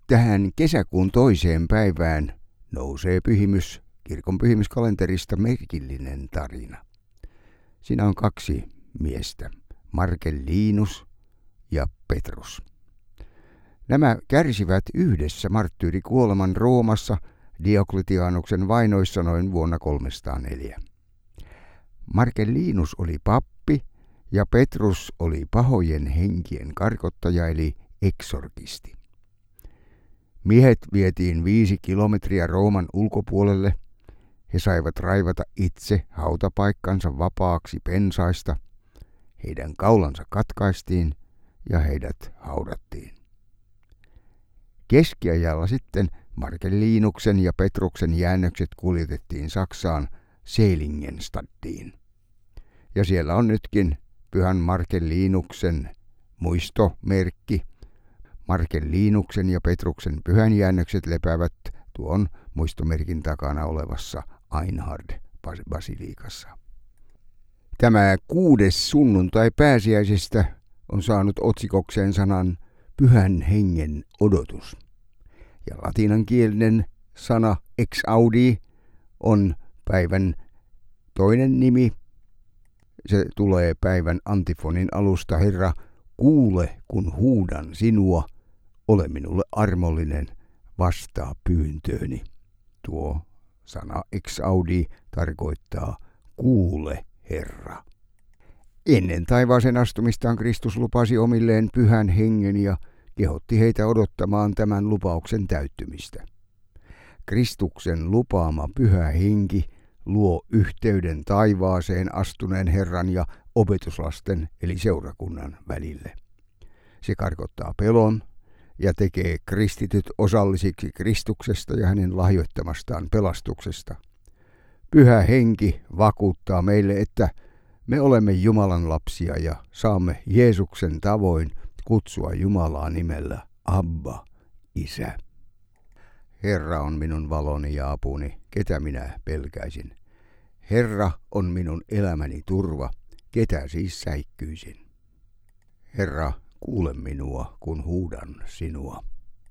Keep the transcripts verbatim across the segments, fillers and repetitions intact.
tähän kesäkuun toiseen päivään nousee pyhimys, kirkon pyhimyskalenterista merkillinen tarina. Siinä on kaksi miestä, Marcellinus ja Petrus. Nämä kärsivät yhdessä marttyyrikuoleman Roomassa Diokletianuksen vainoissa noin vuonna kolmesataaneljä. Marcellinus oli pappi ja Petrus oli pahojen henkien karkottaja eli eksorkisti. Miehet vietiin viisi kilometriä Rooman ulkopuolelle. He saivat raivata itse hautapaikkansa vapaaksi pensaista. Heidän kaulansa katkaistiin ja heidät haudattiin. Keskiajalla sitten Marcellinuksen ja Petruksen jäännökset kuljetettiin Saksaan Seligenstadtiin. Ja siellä on nytkin pyhän Marcellinuksen muistomerkki. Marcellinuksen ja Petruksen pyhänjäännökset lepäävät tuon muistomerkin takana olevassa Einhard-basiliikassa. Tämä kuudes sunnuntai pääsiäisestä on saanut otsikokseen sanan pyhän hengen odotus. Ja latinankielinen sana ex audi on päivän toinen nimi. Se tulee päivän antifonin alusta: Herra, kuule, kun huudan sinua, ole minulle armollinen, vastaa pyyntööni. Tuo sana ex audi tarkoittaa kuule, Herra. Ennen taivaaseen astumistaan Kristus lupasi omilleen pyhän hengen ja kehotti heitä odottamaan tämän lupauksen täyttymistä. Kristuksen lupaama pyhä henki luo yhteyden taivaaseen astuneen Herran ja opetuslasten eli seurakunnan välille. Se karkottaa pelon ja tekee kristityt osallisiksi Kristuksesta ja hänen lahjoittamastaan pelastuksesta. Pyhä henki vakuuttaa meille, että me olemme Jumalan lapsia ja saamme Jeesuksen tavoin kutsua Jumalaa nimellä Abba, Isä. Herra on minun valoni ja apuni, ketä minä pelkäisin. Herra on minun elämäni turva, ketä siis säikkyisin. Herra, kuule minua, kun huudan sinua.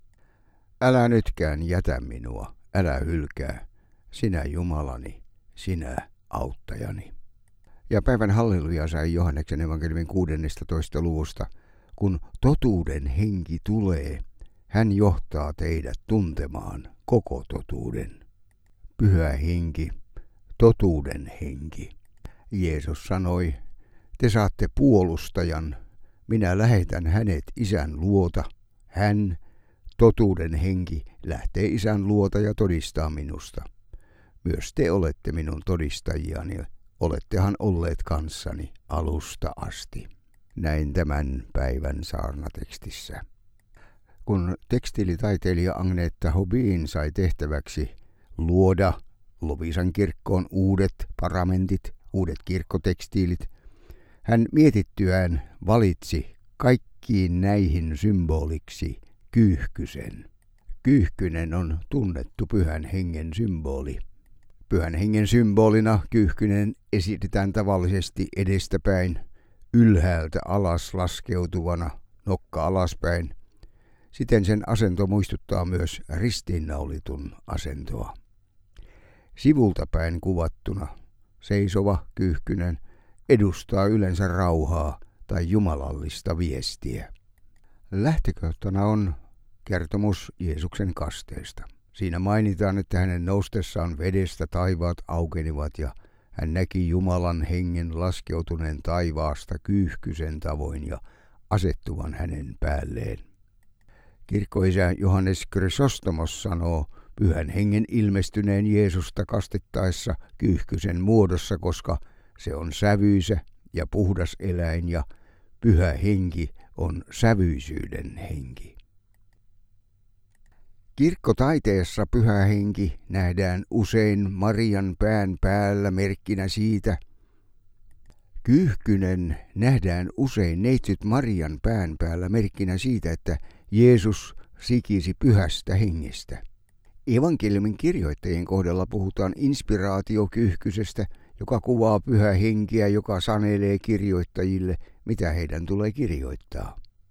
Älä nytkään jätä minua, älä hylkää, sinä Jumalani, sinä auttajani. Ja päivän halleluja sai Johanneksen evankeliumin kuudennestatoista luvusta. Kun totuuden henki tulee, hän johtaa teidät tuntemaan koko totuuden. Pyhä henki, totuuden henki. Jeesus sanoi, te saatte puolustajan, minä lähetän hänet Isän luota. Hän, totuuden henki, lähtee Isän luota ja todistaa minusta. Myös te olette minun todistajiani, olettehan olleet kanssani alusta asti. Näin tämän päivän saarnatekstissä. Kun tekstiilitaiteilija Agneta Hobin sai tehtäväksi luoda Loviisan kirkkoon uudet paramentit, uudet kirkkotekstiilit, hän mietittyään valitsi kaikkiin näihin symboliksi kyyhkysen. Kyyhkynen on tunnettu pyhän hengen symboli. Pyhän hengen symbolina kyyhkynen esitetään tavallisesti edestäpäin, ylhäältä alas laskeutuvana, nokka alaspäin. Siten sen asento muistuttaa myös ristiinnaulitun asentoa. Sivulta päin kuvattuna seisova kyyhkynen edustaa yleensä rauhaa tai jumalallista viestiä. Lähtökohtana on kertomus Jeesuksen kasteesta. Siinä mainitaan, että hänen noustessaan vedestä taivaat aukenivat ja hän näki Jumalan hengen laskeutuneen taivaasta kyyhkysen tavoin ja asettuvan hänen päälleen. Kirkkoisä Johannes Chrysostomos sanoo pyhän hengen ilmestyneen Jeesusta kastettaessa kyyhkysen muodossa, koska se on sävyisä ja puhdas eläin ja pyhä henki on sävyisyyden henki. Kirkkotaiteessa pyhä henki nähdään usein Marian pään päällä merkkinä siitä. Kyyhkynen nähdään usein neitsyt Marian pään päällä merkkinä siitä, että Jeesus sikisi pyhästä hengestä. Evankeliumin kirjoittajien kohdalla puhutaan inspiraatiokyyhkysestä, joka kuvaa pyhää henkeä, joka sanelee kirjoittajille, mitä heidän tulee kirjoittaa.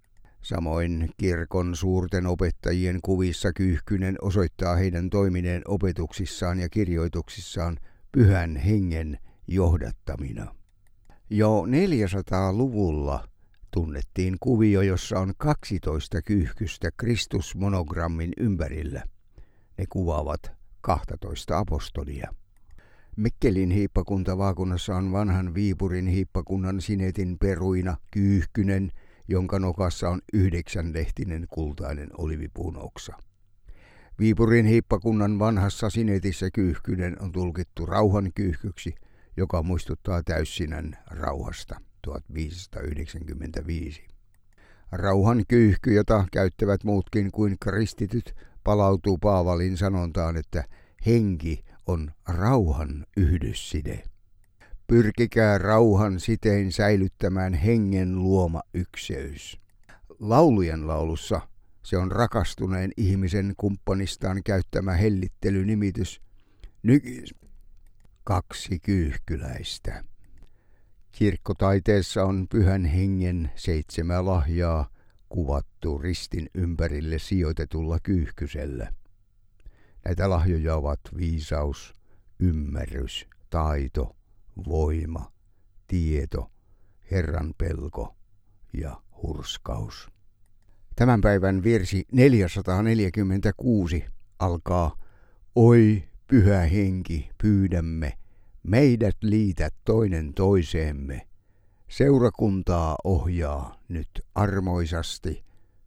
Samoin kirkon suurten opettajien kuvissa Kyyhkynen osoittaa heidän toimineen opetuksissaan ja kirjoituksissaan Pyhän Hengen johdattamina. Jo neljäsataaluvulla tunnettiin kuvio, jossa on kaksitoista kyyhkystä Kristusmonogrammin ympärillä. Ne kuvaavat kaksitoista apostolia. Mikkelin hiippakuntavaakunnassa on vanhan Viipurin hiippakunnan sinetin peruina Kyyhkynen, jonka nokassa on yhdeksänlehtinen kultainen olivipuun oksa. Viipurin hiippakunnan vanhassa sinetissä Kyyhkynen on tulkittu rauhan kyyhkyksi, joka muistuttaa täyssinän rauhasta tuhatviisisataayhdeksänkymmentäviisi. Rauhan kyyhky, jota käyttävät muutkin kuin kristityt, palautuu Paavalin sanontaan, että henki on rauhan yhdysside. Pyrkikää rauhan sitein säilyttämään hengen luoma ykseys. Laulujen laulussa se on rakastuneen ihmisen kumppanistaan käyttämä hellittelynimitys nykis kaksi kyyhkyläistä. Kirkkotaiteessa on Pyhän Hengen seitsemää lahjaa kuvattu ristin ympärille sijoitetulla kyyhkysellä. Näitä lahjoja ovat viisaus, ymmärrys, taito, voima, tieto, Herran pelko ja hurskaus. Tämän päivän virsi neljäsataaneljäkymmentäkuusi alkaa: Oi Pyhä Henki, pyydämme, meidät liitä toinen toiseemme. Seurakuntaa ohjaa nyt armoisasti.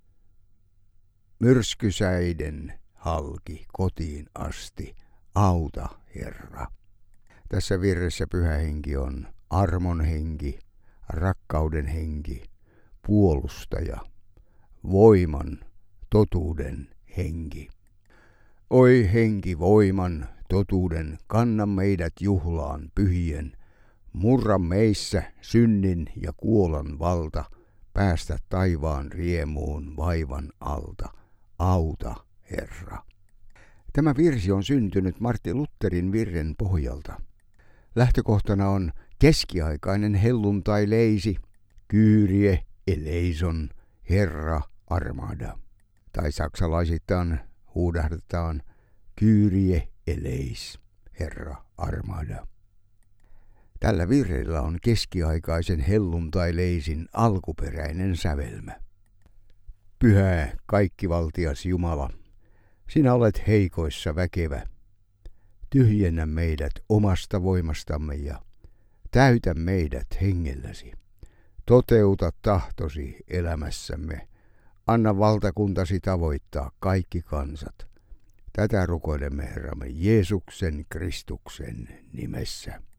Myrskysäiden halki kotiin asti, auta Herra. Tässä virressä Pyhä Henki on armon henki, rakkauden henki, puolustaja, voiman, totuuden henki. Oi henki voiman, totuuden, kanna meidät juhlaan pyhien, murra meissä synnin ja kuolan valta, päästä taivaan riemuun vaivan alta, auta Herra. Tämä virsi on syntynyt Martti Lutherin virren pohjalta. Lähtökohtana on keskiaikainen helluntai-leisi, Kyrie eleison, Herra armada. Tai saksalaisittain huudahdetaan Kyrie eleis, Herra armada. Tällä virrellä on keskiaikaisen helluntai-leisin alkuperäinen sävelmä. Pyhä kaikkivaltias Jumala, sinä olet heikoissa väkevä. Tyhjennä meidät omasta voimastamme ja täytä meidät hengelläsi. Toteuta tahtosi elämässämme. Anna valtakuntasi tavoittaa kaikki kansat. Tätä rukoilemme Herramme Jeesuksen Kristuksen nimessä.